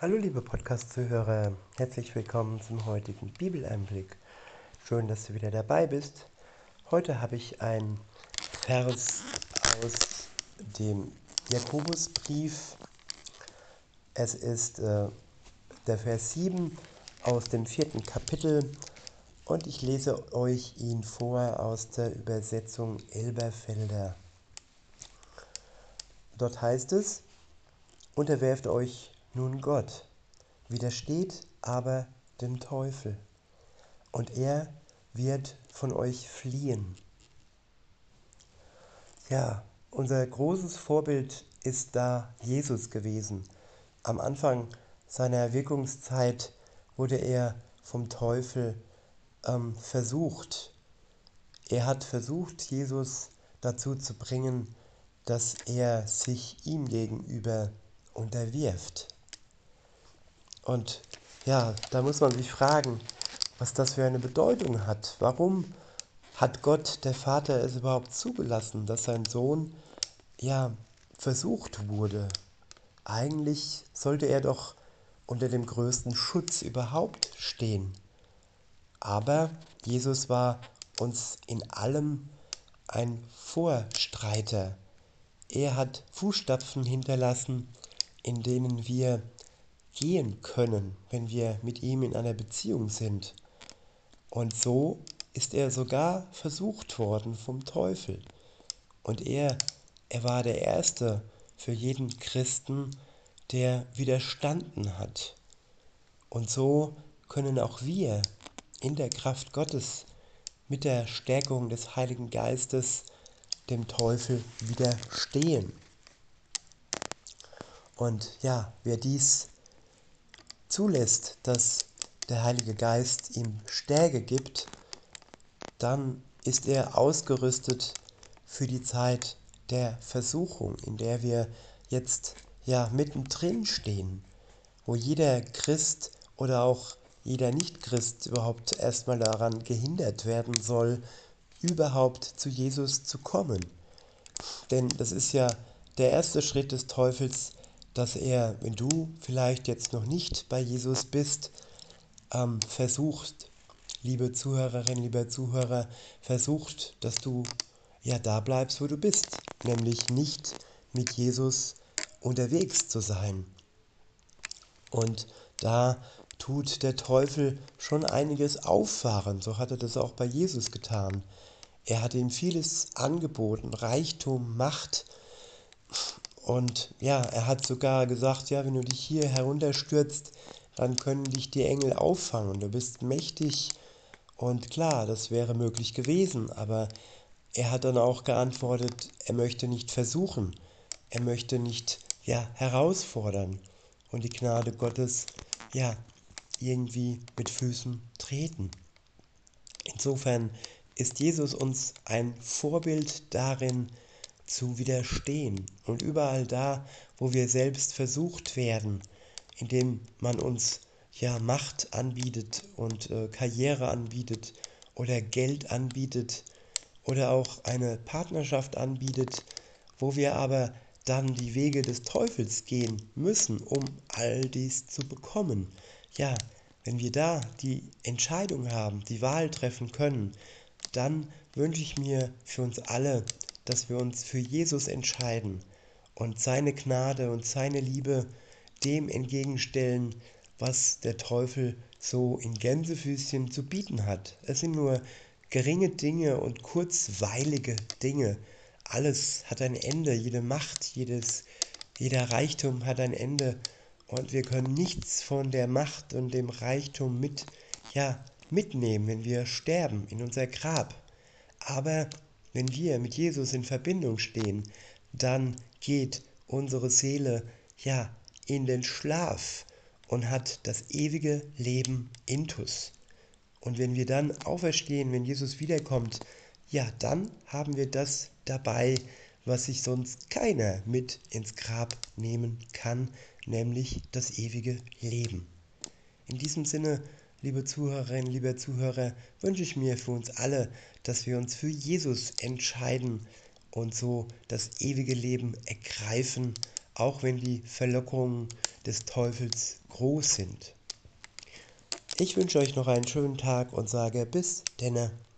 Hallo liebe Podcast-Zuhörer, herzlich willkommen zum heutigen Bibeleinblick. Schön, dass du wieder dabei bist. Heute habe ich einen Vers aus dem Jakobusbrief. Es ist der Vers 7 aus dem 4. Kapitel und ich lese euch ihn vor aus der Übersetzung Elberfelder. Dort heißt es: Unterwerft euch nun Gott, widersteht aber dem Teufel, und er wird von euch fliehen. Ja, unser großes Vorbild ist da Jesus gewesen. Am Anfang seiner Wirkungszeit wurde er vom Teufel versucht. Er hat versucht, Jesus dazu zu bringen, dass er sich ihm gegenüber unterwirft. Und ja, da muss man sich fragen, was das für eine Bedeutung hat. Warum hat Gott, der Vater, es überhaupt zugelassen, dass sein Sohn ja versucht wurde? Eigentlich sollte er doch unter dem größten Schutz überhaupt stehen. Aber Jesus war uns in allem ein Vorstreiter. Er hat Fußstapfen hinterlassen, in denen wir gehen können, wenn wir mit ihm in einer Beziehung sind. Und so ist er sogar versucht worden vom Teufel. Und er war der Erste für jeden Christen, der widerstanden hat. Und so können auch wir in der Kraft Gottes mit der Stärkung des Heiligen Geistes dem Teufel widerstehen. Und ja, wer dies zulässt, dass der Heilige Geist ihm Stärke gibt, dann ist er ausgerüstet für die Zeit der Versuchung, in der wir jetzt ja mittendrin stehen, wo jeder Christ oder auch jeder Nicht-Christ überhaupt erstmal daran gehindert werden soll, überhaupt zu Jesus zu kommen. Denn das ist ja der erste Schritt des Teufels, dass er, wenn du vielleicht jetzt noch nicht bei Jesus bist, versucht, liebe Zuhörerin, lieber Zuhörer, versucht, dass du ja da bleibst, wo du bist, nämlich nicht mit Jesus unterwegs zu sein. Und da tut der Teufel schon einiges auffahren, so hat er das auch bei Jesus getan. Er hat ihm vieles angeboten, Reichtum, Macht, und ja, er hat sogar gesagt, ja, wenn du dich hier herunterstürzt, dann können dich die Engel auffangen. Du bist mächtig. Und klar, das wäre möglich gewesen, aber er hat dann auch geantwortet, er möchte nicht versuchen. Er möchte nicht, ja, herausfordern und die Gnade Gottes, ja, irgendwie mit Füßen treten. Insofern ist Jesus uns ein Vorbild darin, zu widerstehen. Und überall da, wo wir selbst versucht werden, indem man uns ja Macht anbietet und Karriere anbietet oder Geld anbietet oder auch eine Partnerschaft anbietet, wo wir aber dann die Wege des Teufels gehen müssen, um all dies zu bekommen. Ja, wenn wir da die Entscheidung haben, die Wahl treffen können, dann wünsche ich mir für uns alle, dass wir uns für Jesus entscheiden und seine Gnade und seine Liebe dem entgegenstellen, was der Teufel so in Gänsefüßchen zu bieten hat. Es sind nur geringe Dinge und kurzweilige Dinge. Alles hat ein Ende, jede Macht, jeder Reichtum hat ein Ende, und wir können nichts von der Macht und dem Reichtum mitnehmen, wenn wir sterben in unser Grab. Aber wenn wir mit Jesus in Verbindung stehen, dann geht unsere Seele ja in den Schlaf und hat das ewige Leben intus. Und wenn wir dann auferstehen, wenn Jesus wiederkommt, ja, dann haben wir das dabei, was sich sonst keiner mit ins Grab nehmen kann, nämlich das ewige Leben. In diesem Sinne, liebe Zuhörerinnen, lieber Zuhörer, wünsche ich mir für uns alle, dass wir uns für Jesus entscheiden und so das ewige Leben ergreifen, auch wenn die Verlockungen des Teufels groß sind. Ich wünsche euch noch einen schönen Tag und sage bis denne.